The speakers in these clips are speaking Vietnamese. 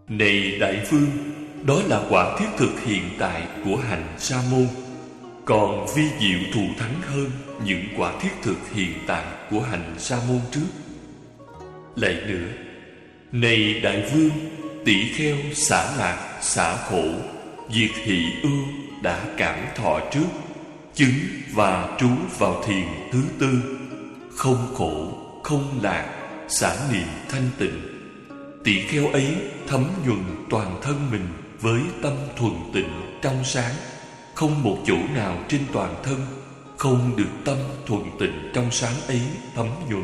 Này đại vương, đó là quả thiết thực hiện tại của hành sa môn, còn vi diệu thù thắng hơn những quả thiết thực hiện tại của hành sa môn trước. Lại nữa, này đại vương, tỷ kheo xả lạc xả khổ, diệt hỷ ưu đã cảm thọ trước, chứng và trú vào thiền thứ tư, không khổ không lạc, xả niệm thanh tịnh. Tỷ kheo ấy thấm nhuần toàn thân mình với tâm thuần tịnh trong sáng, không một chỗ nào trên toàn thân không được tâm thuần tịnh trong sáng ấy thấm nhuần.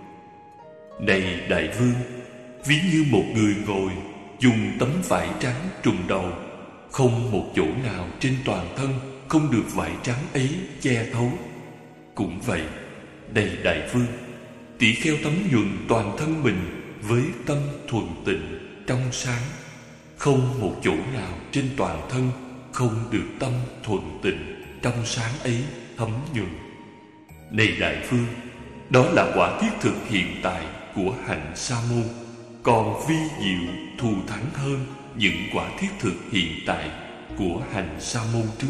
Này đại vương, ví như một người ngồi dùng tấm vải trắng trùm đầu, không một chỗ nào trên toàn thân không được vải trắng ấy che thấu. Cũng vậy, này đại vương, tỷ kheo thấm nhuần toàn thân mình với tâm thuần tịnh trong sáng, không một chỗ nào trên toàn thân không được tâm thuần tịnh trong sáng ấy thấm nhuần. Này đại vương, đó là quả thiết thực hiện tại của hạnh sa môn, còn vi diệu thù thắng hơn những quả thiết thực hiện tại của hành sa môn trước.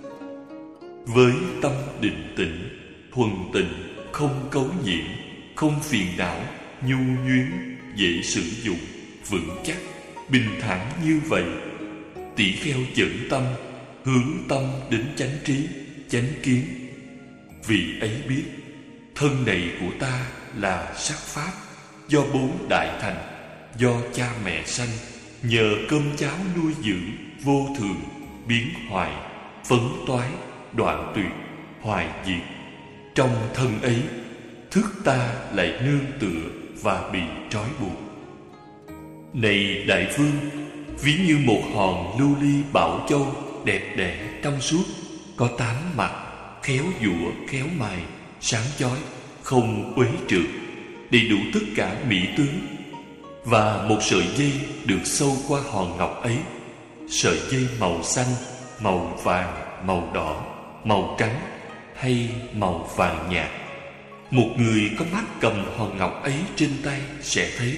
Với tâm định tĩnh, thuần tịnh, không cấu nhiễm, không phiền não, nhu nhuyến, dễ sử dụng, vững chắc, bình thản như vậy, tỷ kheo dẫn tâm, hướng tâm đến chánh trí, chánh kiến. Vì ấy biết, thân này của ta là sắc pháp, do bốn đại thành, do cha mẹ sanh, nhờ cơm cháo nuôi dưỡng, vô thường, biến hoại, phấn toái, đoạn tuyệt, hoại diệt. Trong thân ấy, thức ta lại nương tựa và bị trói buộc. Này đại vương, ví như một hòn lưu ly bảo châu đẹp đẽ trong suốt, có tám mặt, khéo giũa khéo mài, sáng chói, không uế trượt, đầy đủ tất cả mỹ tướng. Và một sợi dây được sâu qua hòn ngọc ấy, sợi dây màu xanh, màu vàng, màu đỏ, màu trắng hay màu vàng nhạt. Một người có mắt cầm hòn ngọc ấy trên tay sẽ thấy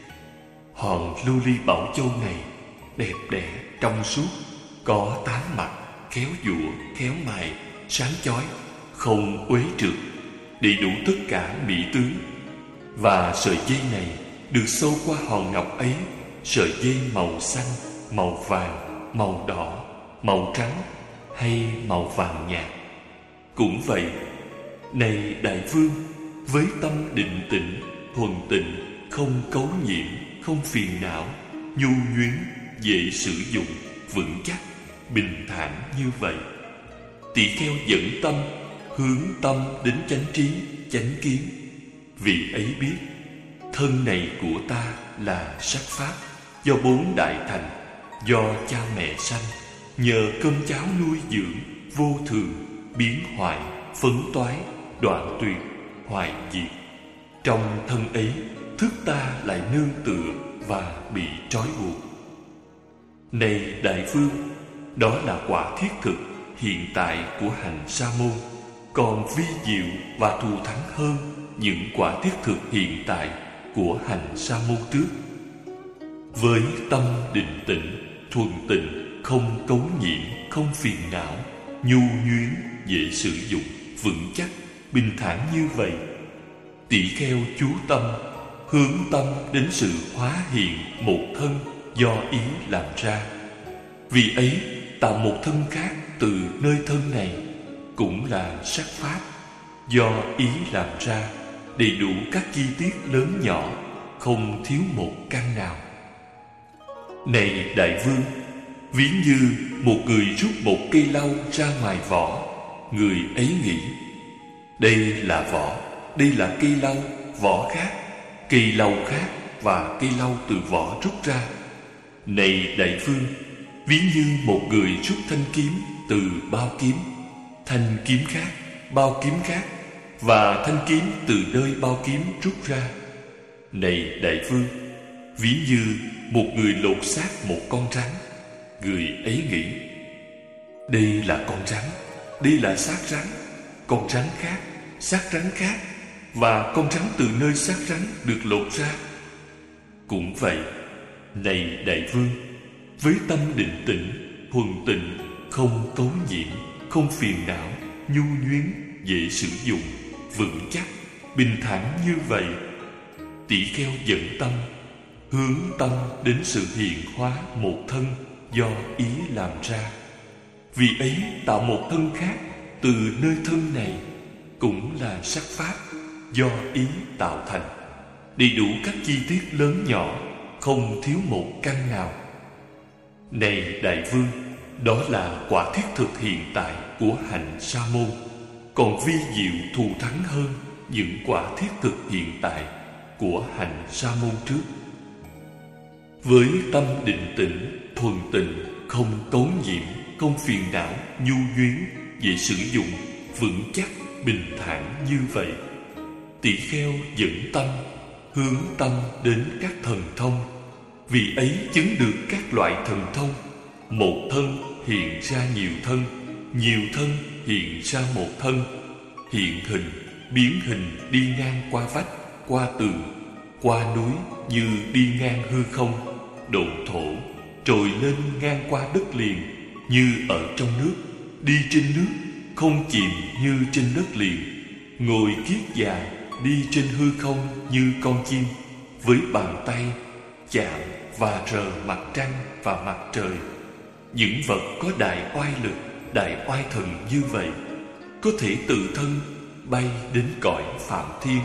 hòn lưu ly bảo châu này đẹp đẽ trong suốt, có tám mặt, khéo giũa khéo mài, sáng chói, không uế trượt, đầy đủ tất cả mỹ tướng. Và sợi dây này được sâu qua hòn ngọc ấy, sợi dây màu xanh, màu vàng, màu đỏ, màu trắng hay màu vàng nhạt. Cũng vậy, này đại vương, với tâm định tĩnh, thuần tịnh, không cấu nhiễm, không phiền não, nhu nhuyến, dễ sử dụng, vững chắc, bình thản như vậy, tỷ kheo dẫn tâm, hướng tâm đến chánh trí, chánh kiến. Vì ấy biết, thân này của ta là sắc pháp, do bốn đại thành, do cha mẹ sanh, nhờ cơm cháo nuôi dưỡng, vô thường, biến hoại, phấn toái, đoạn tuyệt, hoại diệt. Trong thân ấy, thức ta lại nương tựa và bị trói buộc. Này đại vương, đó là quả thiết thực hiện tại của hành sa môn, còn vi diệu và thù thắng hơn những quả thiết thực hiện tại của hành sa môn trước. Với tâm định tĩnh, thuần tịnh, không cấu nhiễm, không phiền não, nhu nhuyến, dễ sử dụng, vững chắc, bình thản như vậy, tỷ kheo chú tâm, hướng tâm đến sự hóa hiện một thân do ý làm ra. Vì ấy tạo một thân khác từ nơi thân này, cũng là sắc pháp, do ý làm ra, đầy đủ các chi tiết lớn nhỏ, không thiếu một căn nào. Này đại vương, ví như một người rút một cây lau ra ngoài vỏ, người ấy nghĩ: đây là vỏ, đây là cây lau, vỏ khác, cây lau khác và cây lau từ vỏ rút ra. Này đại vương, ví như một người rút thanh kiếm từ bao kiếm, thanh kiếm khác, bao kiếm khác và thanh kiếm từ nơi bao kiếm rút ra. Này đại vương, ví như một người lột xác một con rắn, người ấy nghĩ: đây là con rắn, đây là xác rắn, con rắn khác, xác rắn khác và con rắn từ nơi xác rắn được lột ra. Cũng vậy, Này đại vương, với tâm định tĩnh, thuần tịnh, không cấu nhiễm, không phiền não, nhu nhuyến, dễ sử dụng, vững chắc, bình thản như vậy, tỷ kheo dẫn tâm, hướng tâm đến sự hiện hóa một thân do ý làm ra. Vì ấy tạo một thân khác từ nơi thân này, cũng là sắc pháp do ý tạo thành, đầy đủ các chi tiết lớn nhỏ, không thiếu một căn nào. Này đại vương, đó là quả thiết thực hiện tại của hành sa môn, còn vi diệu thù thắng hơn những quả thiết thực hiện tại của hành sa môn trước. Với tâm định tĩnh, thuần tịnh, không cấu nhiễm, không phiền não, nhu nhuyến, dễ sử dụng, vững chắc, bình thản như vậy, tỷ kheo dẫn tâm, hướng tâm đến các thần thông. Vì ấy chứng được các loại thần thông. Một thân hiện ra nhiều thân, nhiều thân hiện ra một thân, hiện hình, biến hình đi ngang qua vách, qua tường, qua núi như đi ngang hư không, độn thổ, trồi lên ngang qua đất liền như ở trong nước, đi trên nước, không chìm như trên đất liền, ngồi kiết già đi trên hư không như con chim, với bàn tay chạm và rờ mặt trăng và mặt trời. Những vật có đại oai lực, đại oai thần như vậy, có thể tự thân bay đến cõi Phạm Thiên.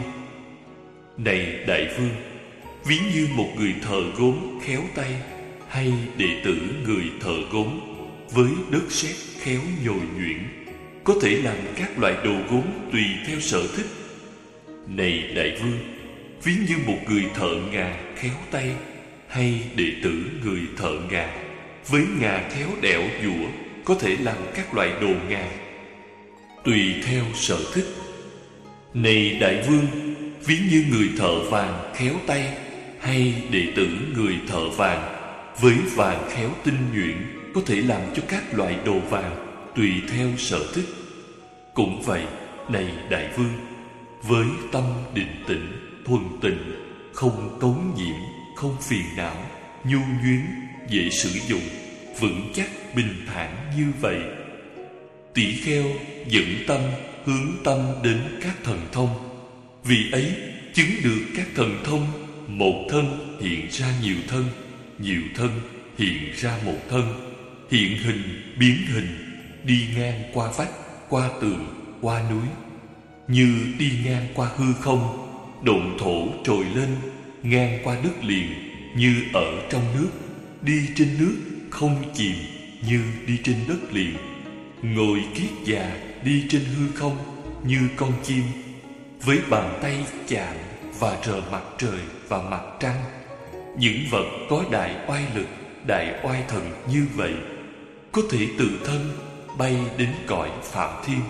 Này đại vương, ví như một người thợ gốm khéo tay, hay đệ tử người thợ gốm với đất sét khéo nhồi nhuyễn, có thể làm các loại đồ gốm tùy theo sở thích. Này đại vương, ví như một người thợ ngà khéo tay, hay đệ tử người thợ ngà với ngà khéo đẽo dũa, có thể làm các loại đồ ngà tùy theo sở thích. Này đại vương, ví như người thợ vàng khéo tay, hay đệ tử người thợ vàng với vàng khéo tinh nhuyễn, có thể làm cho các loại đồ vàng tùy theo sở thích. Cũng vậy, này đại vương, với tâm định tĩnh, thuần tịnh, không cấu nhiễm, không phiền não, nhu nhuyến, dễ sử dụng, vững chắc, bình thản như vậy, tỷ kheo dẫn tâm, hướng tâm đến các thần thông. Vì ấy chứng được các thần thông. Một thân hiện ra nhiều thân, nhiều thân hiện ra một thân, hiện hình, biến hình, đi ngang qua vách, qua tường, qua núi, như đi ngang qua hư không, độn thổ trồi lên ngang qua đất liền như ở trong nước, đi trên nước không chìm như đi trên đất liền, ngồi kiết già đi trên hư không như con chim, với bàn tay chạm và rờ mặt trời và mặt trăng. Những vật có đại oai lực, đại oai thần như vậy, có thể tự thân bay đến cõi Phạm Thiên.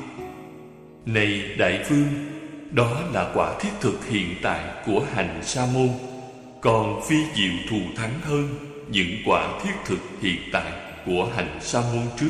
Này đại vương, đó là quả thiết thực hiện tại của hành sa môn, còn phi diệu thù thắng hơn những quả thiết thực hiện tại của hành sa môn trước.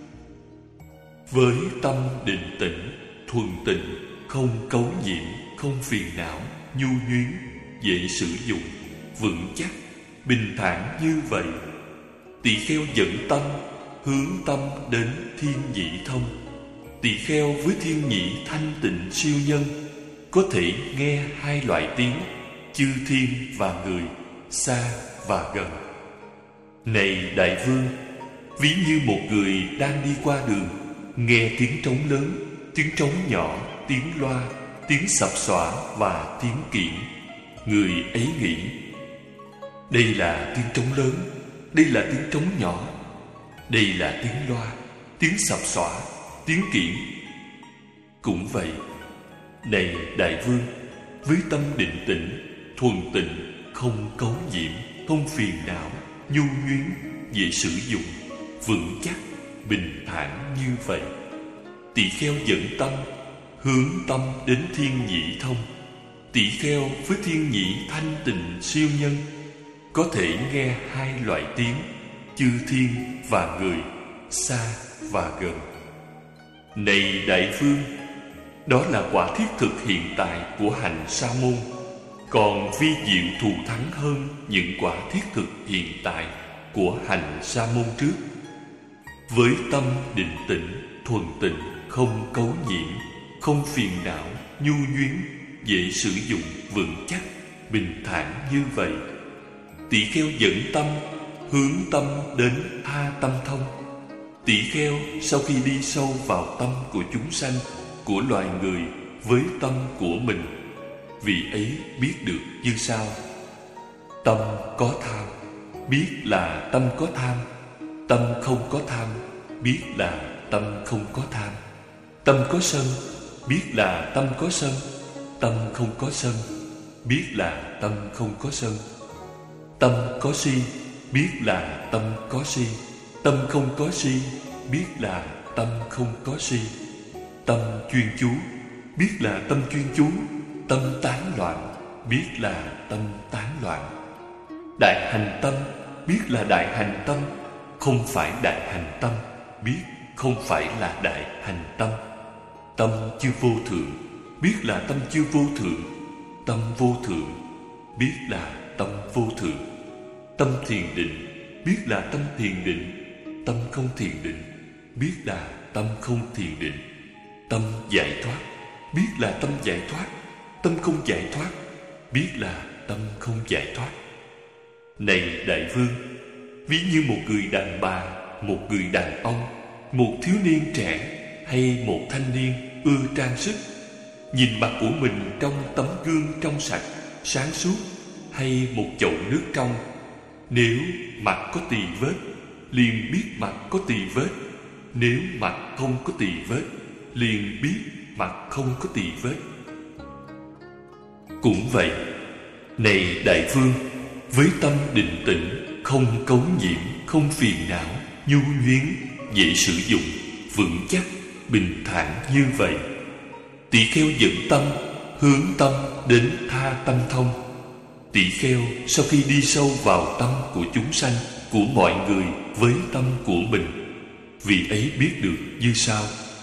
Với tâm định tĩnh, thuần tịnh, không cấu nhiễm, không phiền não, nhu nhuyến, dễ sử dụng, vững chắc, bình thản như vậy, tỷ kheo dẫn tâm, hướng tâm đến thiên nhị thông. Tỷ kheo với thiên nhị thanh tịnh siêu nhân, có thể nghe hai loại tiếng, chư thiên và người, xa và gần. Này đại vương, ví như một người đang đi qua đường, nghe tiếng trống lớn, tiếng trống nhỏ, tiếng loa, tiếng sập xõa và tiếng kiển. Người ấy nghĩ, đây là tiếng trống lớn, đây là tiếng trống nhỏ, đây là tiếng loa, tiếng sập xõa, tiếng kiển. Cũng vậy, này đại vương, với tâm định tĩnh, thuần tịnh, không cấu nhiễm, không phiền não, nhu nhuyến, dễ sử dụng, vững chắc, bình thản như vậy, tỷ kheo dẫn tâm, hướng tâm đến thiên nhị thông. Tỷ kheo với thiên nhị thanh tịnh siêu nhân, có thể nghe hai loại tiếng, chư thiên và người, xa và gần. Này đại vương, đó là quả thiết thực hiện tại của hành sa môn, còn vi diệu thù thắng hơn những quả thiết thực hiện tại của hành sa môn trước. Với tâm định tĩnh, thuần tịnh, không cấu nhiễm, không phiền não, nhu nhuyến, dễ sử dụng, vững chắc, bình thản như vậy, tỳ kheo dẫn tâm, hướng tâm đến tha tâm thông. Tỳ kheo sau khi đi sâu vào tâm của chúng sanh, của loài người với tâm của mình, vị ấy biết được như sau: tâm có tham, biết là tâm có tham. Tâm không có tham, biết là tâm không có tham. Tâm có sân, biết là tâm có sân. Tâm không có sân, biết là tâm không có sân. Tâm có si, biết là tâm có si. Tâm không có si, biết là tâm không có si. Tâm chuyên chú, biết là tâm chuyên chú. Tâm tán loạn, biết là tâm tán loạn. Đại hành tâm, biết là đại hành tâm. Không phải đại hành tâm, biết không phải là đại hành tâm. Tâm chư vô thượng, biết là tâm chư vô thượng. Tâm vô thượng, biết là tâm vô thượng. Tâm thiền định, biết là tâm thiền định. Tâm không thiền định, biết là tâm không thiền định. Tâm giải thoát, biết là tâm giải thoát. Tâm không giải thoát, biết là tâm không giải thoát. Này đại vương, ví như một người đàn bà, một người đàn ông, một thiếu niên trẻ hay một thanh niên ưa trang sức, nhìn mặt của mình trong tấm gương trong sạch, sáng suốt, hay một chậu nước trong. Nếu mặt có tỳ vết, liền biết mặt có tỳ vết. Nếu mặt không có tỳ vết, liền biết mặt không có tỳ vết. Cũng vậy, này đại vương, với tâm định tĩnh, không cấu nhiễm, không phiền não, nhu nhuyến, dễ sử dụng, vững chắc, bình thản như vậy, tỳ kheo dẫn tâm, hướng tâm đến tha tâm thông. Tỳ kheo sau khi đi sâu vào tâm của chúng sanh, của mọi người với tâm của mình, vị ấy biết được như sau: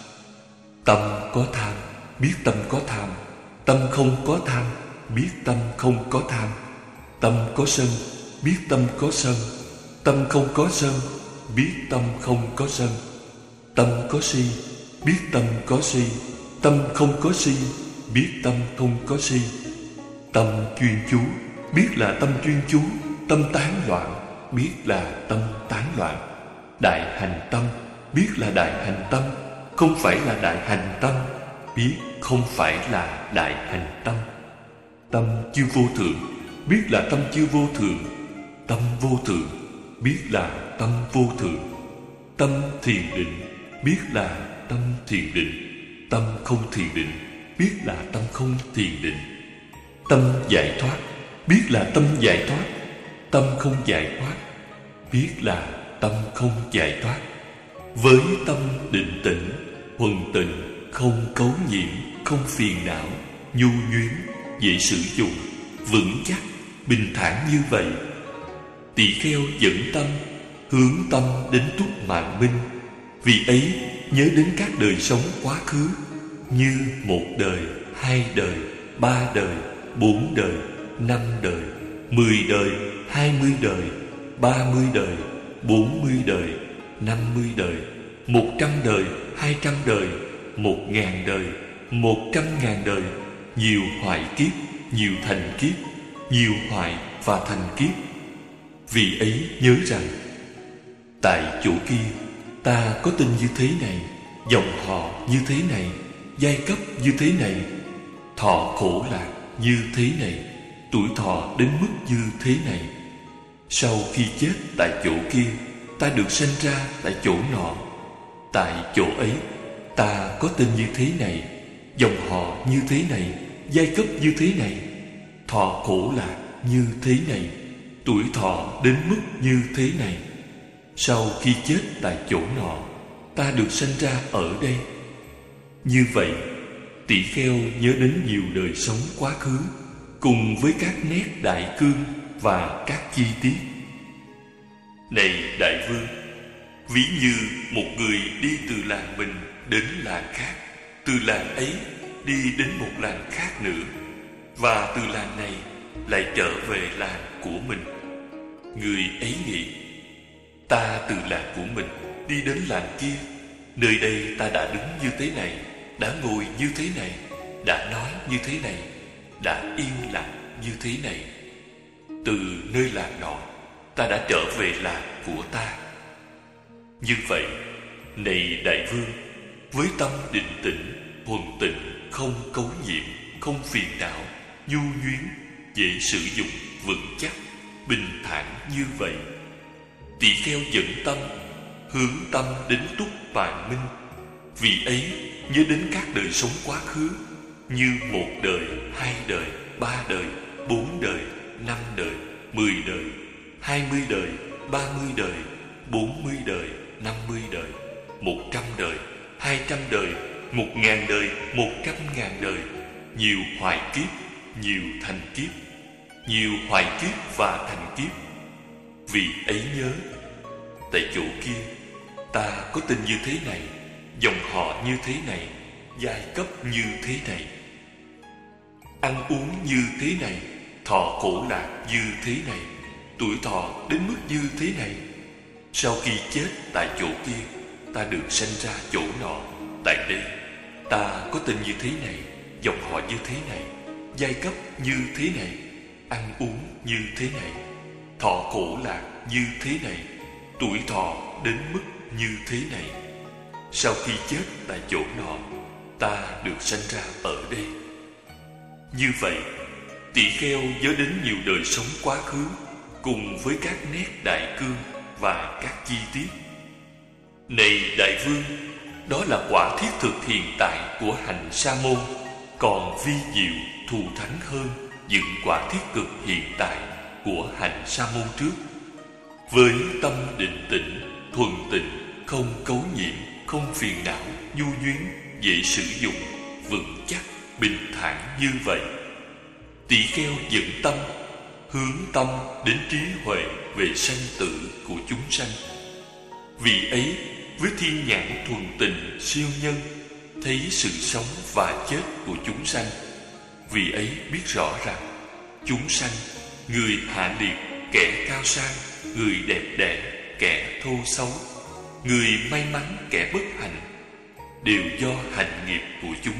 tâm có tham, biết tâm có tham. Tâm không có tham, biết tâm không có tham. Tâm có sân, biết tâm có sân. Tâm không có sân, biết tâm không có sân. Tâm có si, biết tâm có si. Tâm không có si, biết tâm không có si. Tâm chuyên chú, biết là tâm chuyên chú. Tâm tán loạn, biết là tâm tán loạn. Đại hành tâm, biết là đại hành tâm. Không phải là đại hành tâm, biết không phải là đại hành tâm. Tâm chư vô thượng, biết là tâm chư vô thượng. Tâm vô thượng, biết là tâm vô thượng. Tâm thiền định, biết là tâm thiền định. Tâm không thiền định, biết là tâm không thiền định. Tâm giải thoát, biết là tâm giải thoát. Tâm không giải thoát, biết là tâm không giải thoát. Với tâm định tĩnh, thuần tịnh, không cấu nhiễm, không phiền não, nhu nhuyến, dễ sử dụng, vững chắc, bình thản như vậy, tỳ kheo dẫn tâm, hướng tâm đến túc mạng minh. Vì ấy nhớ đến các đời sống quá khứ, như 1 đời, 2 đời, 3 đời, 4 đời, 5 đời, 10 đời, 20 đời, 30 đời, 40 đời, 50 đời, 100 đời, 200 đời, 1000 đời, 100.000 đời, nhiều hoại kiếp, nhiều thành kiếp, nhiều hoại và thành kiếp. Vì ấy nhớ rằng, tại chỗ kia ta có tên như thế này, dòng họ như thế này, giai cấp như thế này, thọ khổ lạc như thế này, tuổi thọ đến mức như thế này. Sau khi chết tại chỗ kia, ta được sinh ra tại chỗ nọ. Tại chỗ ấy ta có tên như thế này, dòng họ như thế này, giai cấp như thế này, thọ khổ lạc như thế này, tuổi thọ đến mức như thế này. Sau khi chết tại chỗ nọ, ta được sinh ra ở đây. Như vậy, tỳ kheo nhớ đến nhiều đời sống quá khứ, cùng với các nét đại cương và các chi tiết. Này đại vương, ví như một người đi từ làng mình đến làng khác, từ làng ấy đi đến một làng khác nữa, và từ làng này lại trở về làng của mình. Người ấy nghĩ, ta từ làng của mình đi đến làng kia, nơi đây ta đã đứng như thế này, đã ngồi như thế này, đã nói như thế này, đã yên lặng như thế này. Từ nơi làng nọ, ta đã trở về làng của ta. Như vậy, này đại vương, với tâm định tĩnh, thuần tịnh, không cấu nhiễm, không phiền não, nhu nhuyến, dễ sử dụng, vững chắc, bình thản như vậy, tỳ kheo dẫn tâm, hướng tâm đến túc vạn minh. Vì ấy nhớ đến các đời sống quá khứ, như 1 đời, 2 đời, 3 đời, 4 đời, 5 đời, 10 đời, 20 đời, 30 đời, 40 đời, 50 đời, 100 đời, 200 đời, 1000 đời, 100.000 đời, nhiều hoài kiếp, nhiều thành kiếp, nhiều hoài kiếp và thành kiếp. Vì ấy nhớ, tại chỗ kia ta có tên như thế này, dòng họ như thế này, giai cấp như thế này, ăn uống như thế này, thọ khổ lạc như thế này, tuổi thọ đến mức như thế này. Sau khi chết tại chỗ kia, ta được sanh ra chỗ nọ. Tại đây ta có tên như thế này, dòng họ như thế này, giai cấp như thế này, ăn uống như thế này, thọ khổ lạc như thế này, tuổi thọ đến mức như thế này. Sau khi chết tại chỗ nọ, ta được sanh ra ở đây. Như vậy, tỳ kheo nhớ đến nhiều đời sống quá khứ, cùng với các nét đại cương và các chi tiết. Này đại vương, đó là quả thiết thực hiện tại của hành sa môn, còn vi diệu thù thắng hơn những quả thiết cực hiện tại của hành sa môn trước. Với tâm định tĩnh, thuần tịnh, không cấu nhiễm, không phiền não, nhu nhuyến, dễ sử dụng, vững chắc, bình thản như vậy, tỳ kheo dẫn tâm, hướng tâm đến trí huệ về sanh tử của chúng sanh. Vì ấy, với thiên nhãn thuần tịnh siêu nhân, thấy sự sống và chết của chúng sanh. Vì ấy biết rõ rằng chúng sanh, người hạ liệt, kẻ cao sang, người đẹp đẽ, kẻ thô xấu, người may mắn, kẻ bất hạnh, đều do hành nghiệp của chúng.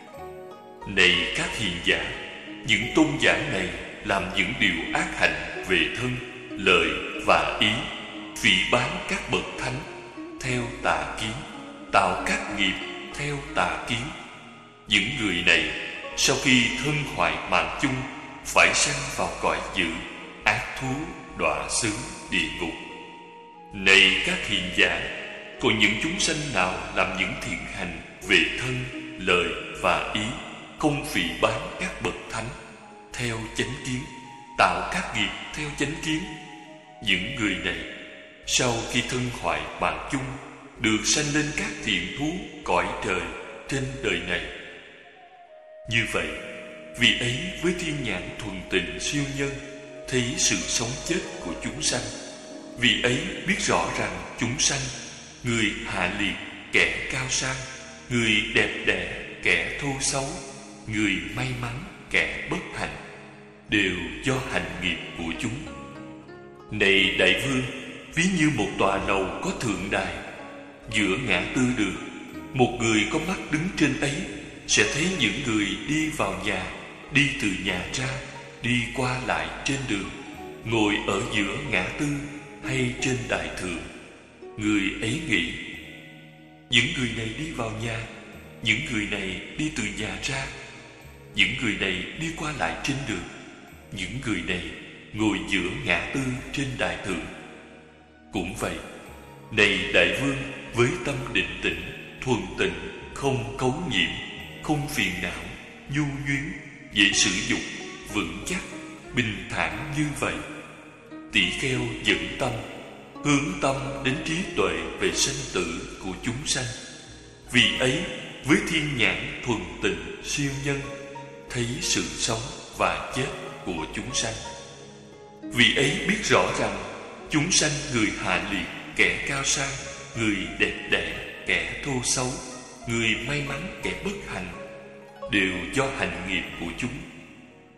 Này các hiền giả, những tôn giả này làm những điều ác hạnh về thân, lời và ý, phỉ báng các bậc thánh theo tà kiến, tạo các nghiệp theo tà kiến. Những người này sau khi thân hoại mạng chung, phải sanh vào cõi dữ, ác thú, đọa xứ, địa ngục. Này các hiền giả, còn những chúng sanh nào làm những thiện hành về thân, lời và ý, không phỉ báng các bậc thánh theo chánh kiến, tạo các nghiệp theo chánh kiến, những người này sau khi thân hoại mạng chung, được sanh lên các thiện thú cõi trời trên đời này. Như vậy, vì ấy với thiên nhãn thuần tịnh siêu nhân, thấy sự sống chết của chúng sanh. Vì ấy biết rõ rằng chúng sanh, người hạ liệt, kẻ cao sang, người đẹp đẽ, kẻ thô xấu, người may mắn, kẻ bất hạnh, đều do hành nghiệp của chúng. Này đại vương, ví như một tòa lầu có thượng đài, giữa ngã tư đường, một người có mắt đứng trên ấy sẽ thấy những người đi vào nhà, đi từ nhà ra, đi qua lại trên đường, ngồi ở giữa ngã tư hay trên đại thượng. Người ấy nghĩ, những người này đi vào nhà, những người này đi từ nhà ra, những người này đi qua lại trên đường, những người này ngồi giữa ngã tư trên đại thượng. Cũng vậy, này đại vương, với tâm định tĩnh, thuần tịnh, không cấu nhiễm, không phiền não, nhu nhuyến, dễ sử dụng, vững chắc, bình thản như vậy, tỷ kheo dẫn tâm, hướng tâm đến trí tuệ về sanh tử của chúng sanh. Vì ấy, với thiên nhãn thuần tịnh siêu nhân, thấy sự sống và chết của chúng sanh. Vì ấy biết rõ rằng chúng sanh, người hạ liệt, kẻ cao sang, người đẹp đẽ, kẻ thô xấu, người may mắn, kẻ bất hạnh, đều do hành nghiệp của chúng.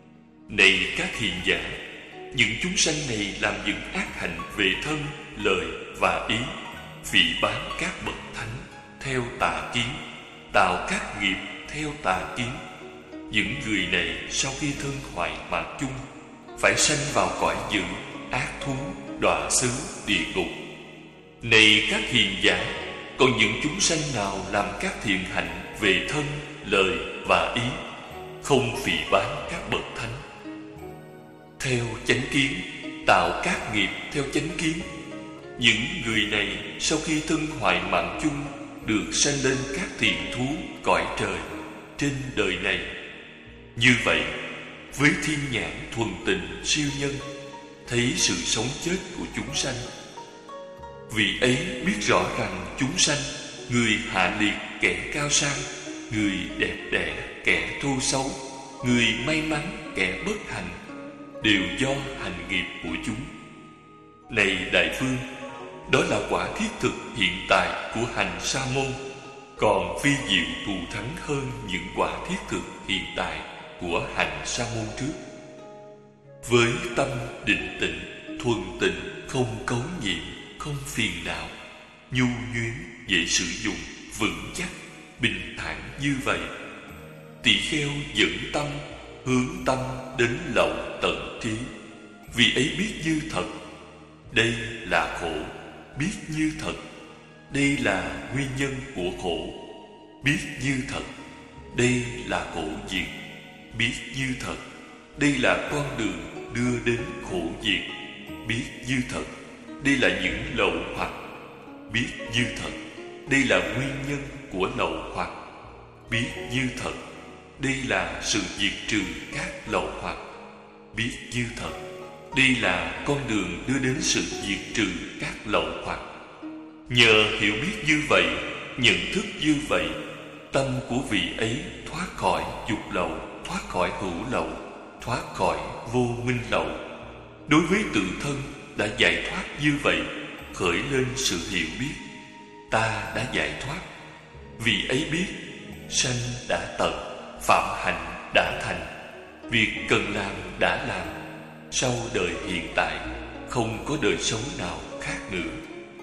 Này các hiền giả, những chúng sanh này làm những ác hành về thân, lời và ý, phỉ báng các bậc thánh theo tà kiến, tạo các nghiệp theo tà kiến. Những người này sau khi thân hoại mạng chung, phải sanh vào cõi dữ, ác thú, đọa xứ, địa ngục. Này các hiền giả, còn những chúng sanh nào làm các thiện hạnh về thân, lời và ý, không phỉ báng các bậc thánh theo chánh kiến, tạo các nghiệp theo chánh kiến, những người này sau khi thân hoại mạng chung, được sanh lên các thiện thú cõi trời trên đời này. Như vậy, với thiên nhãn thuần tình siêu nhân, thấy sự sống chết của chúng sanh, vị ấy biết rõ rằng chúng sanh, người hạ liệt kẻ cao sang, người đẹp đẽ kẻ thô xấu, người may mắn kẻ bất hạnh, đều do hành nghiệp của chúng. Này đại vương, đó là quả thiết thực hiện tại của hành sa môn, còn vi diệu thù thắng hơn những quả thiết thực hiện tại của hành sa môn trước. Với tâm định tịnh, thuần tịnh, không cấu nhiễm, không phiền não, nhu nhuyến, dễ sử dụng, vững chắc, bình thản như vậy, tỳ kheo dẫn tâm, hướng tâm đến lậu tận trí. Vì ấy biết như thật, đây là khổ. Biết như thật, đây là nguyên nhân của khổ. Biết như thật, đây là khổ diệt. Biết như thật, đây là con đường đưa đến khổ diệt. Biết như thật, đây là những lậu hoặc. Biết như thật, đây là nguyên nhân của lậu hoặc. Biết như thật, đây là sự diệt trừ các lậu hoặc. Biết như thật, đây là con đường đưa đến sự diệt trừ các lậu hoặc. Nhờ hiểu biết như vậy, nhận thức như vậy, tâm của vị ấy thoát khỏi dục lậu, thoát khỏi hữu lậu, thoát khỏi vô minh lậu. Đối với tự thân đã giải thoát như vậy, khởi lên sự hiểu biết, ta đã giải thoát. Vì ấy biết, sanh đã tận, phạm hạnh đã thành, việc cần làm đã làm. Sau đời hiện tại, không có đời sống nào khác nữa.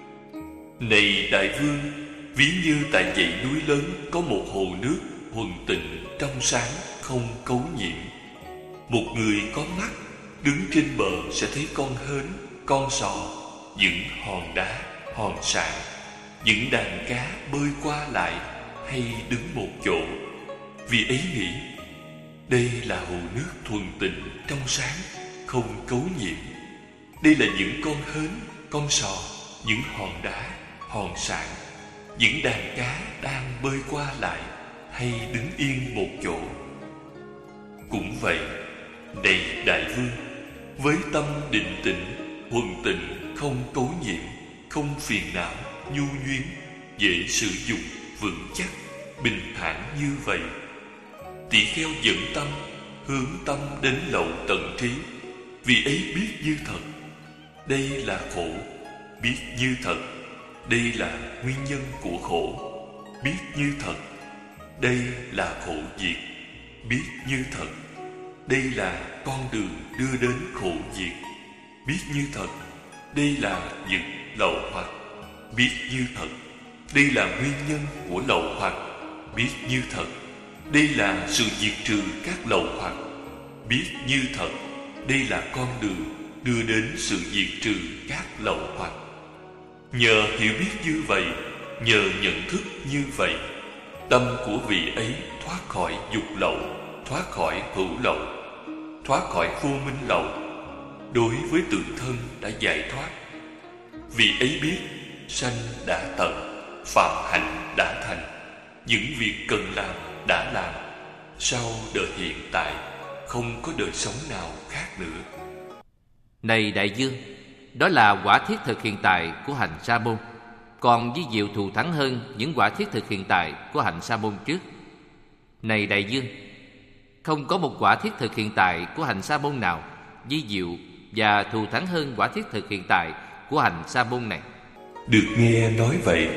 Này đại vương, ví như tại dãy núi lớn có một hồ nước thuần tịnh, trong sáng, không cấu nhiễm. Một người có mắt đứng trên bờ sẽ thấy con hến, con sò, những hòn đá, hòn sạn, những đàn cá bơi qua lại hay đứng một chỗ. Vì ấy nghĩ, đây là hồ nước thuần tịnh, trong sáng, không cấu nhiễm. Đây là những con hến, con sò, những hòn đá, hòn sạn, những đàn cá đang bơi qua lại hay đứng yên một chỗ. Cũng vậy, này đại vương, với tâm định tĩnh, thuần tịnh, không cấu nhiễm, không phiền não, nhu nhuyến, dễ sử dụng, vững chắc, bình thản như vậy, tỳ kheo dẫn tâm, hướng tâm đến lậu tận trí. Vì ấy biết như thật, đây là khổ. Biết như thật, đây là nguyên nhân của khổ. Biết như thật, đây là khổ diệt. Biết như thật, đây là con đường đưa đến khổ diệt. Biết như thật, đây là những lậu hoặc. Biết như thật, đây là nguyên nhân của lậu hoặc. Biết như thật, đây là sự diệt trừ các lậu hoặc. Biết như thật, đây là con đường đưa đến sự diệt trừ các lậu hoặc. Nhờ hiểu biết như vậy, nhờ nhận thức như vậy, tâm của vị ấy thoát khỏi dục lậu, thoát khỏi hữu lậu, thoát khỏi vô minh lậu. Đối với tự thân đã giải thoát. Vì ấy biết, sanh đã tận, phạm hạnh đã thành, những việc cần làm đã làm. Sau đời hiện tại, không có đời sống nào khác nữa. Này đại vương, đó là quả thiết thực hiện tại của hành sa môn, còn vi diệu thù thắng hơn những quả thiết thực hiện tại của hành sa môn trước. Này đại vương, không có một quả thiết thực hiện tại của hành sa môn nào vi diệu và thù thắng hơn quả thiết thực hiện tại của hành sa môn này. Được nghe nói vậy,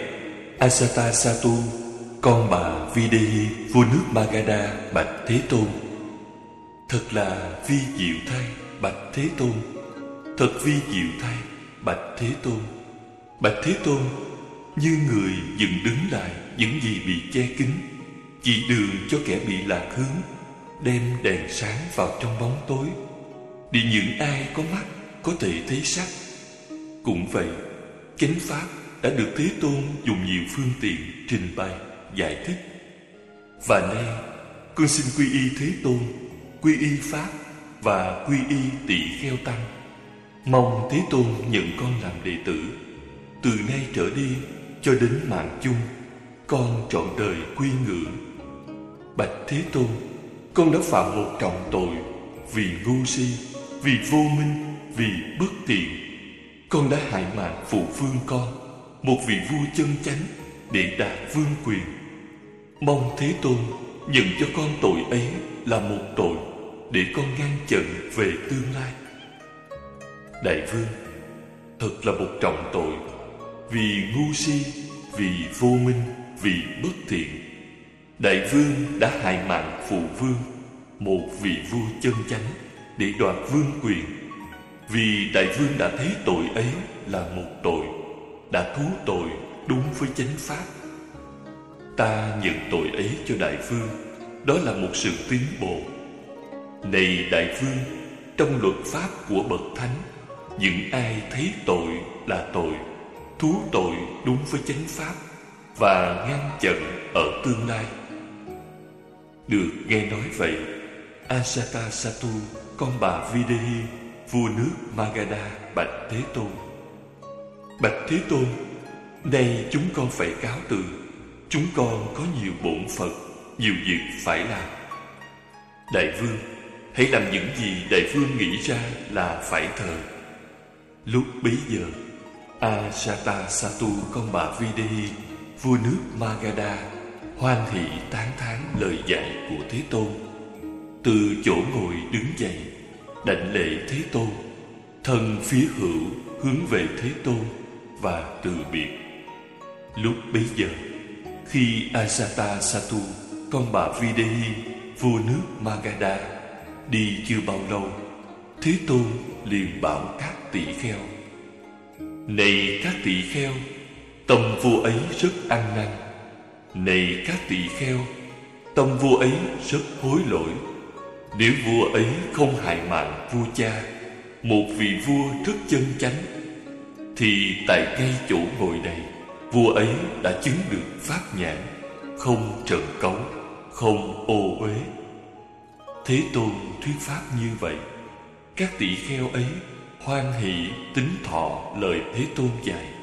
Ajatasattu, con bà Videhi, vua nước Magadha, bạch Thế Tôn: Thật là vi diệu thay, bạch Thế Tôn. Thật vi diệu thay, bạch Thế Tôn. Bạch Thế Tôn, như người dựng đứng lại những gì bị che kín, chỉ đường cho kẻ bị lạc hướng, đem đèn sáng vào trong bóng tối, để những ai có mắt có thể thấy sắc. Cũng vậy, chánh pháp đã được Thế Tôn dùng nhiều phương tiện trình bày, giải thích. Và nay, con xin quy y Thế Tôn, quy y Pháp và quy y Tỳ Kheo Tăng. Mong Thế Tôn nhận con làm đệ tử. Từ nay trở đi cho đến mạng chung, con trọn đời quy ngưỡng. Bạch Thế Tôn, con đã phạm một trọng tội vì ngu si, vì vô minh, vì bất tiện. Con đã hại mạng phụ vương con, một vị vua chân chánh, để đạt vương quyền. Mong Thế Tôn nhận cho con tội ấy là một tội, để con ngăn chặn về tương lai. Đại vương, thật là một trọng tội, vì ngu si, vì vô minh, vì bất thiện. Đại vương đã hại mạng phụ vương, một vị vua chân chánh, để đoạt vương quyền. Vì đại vương đã thấy tội ấy là một tội, đã thú tội đúng với chánh pháp. Ta nhận tội ấy cho đại vương, đó là một sự tiến bộ. Này đại vương, trong luật pháp của bậc thánh, những ai thấy tội là tội, thú tội đúng với chánh pháp và ngăn chặn ở tương lai. Được nghe nói vậy, Ajatasattu, con bà Videhi, vua nước Magadha, bạch Thế Tôn. Bạch Thế Tôn, nay chúng con phải cáo từ. Chúng con có nhiều bổn phận, nhiều việc phải làm. Đại vương, hãy làm những gì đại vương nghĩ ra là phải thờ. Lúc bấy giờ, Ajatasattu, con bà Videhi, vua nước Magadha, hoan hỷ tán thán lời dạy của Thế Tôn. Từ chỗ ngồi đứng dậy, đảnh lễ Thế Tôn, thân phía hữu hướng về Thế Tôn và từ biệt. Lúc bấy giờ, khi Ajatasattu, con bà Videhi, vua nước Magadha, đi chưa bao lâu, Thế Tôn liền bảo các tỷ kheo: Này các tỷ kheo, tâm vua ấy rất ăn năn. Này các tỷ kheo, tâm vua ấy rất hối lỗi. Nếu vua ấy không hại mạng vua cha, một vị vua rất chân chánh, thì tại ngay chỗ ngồi này, vua ấy đã chứng được pháp nhãn, không trần cấu, không ô uế. Thế Tôn thuyết pháp như vậy, các tỷ kheo ấy hoan hỷ tín thọ lời Thế Tôn dạy.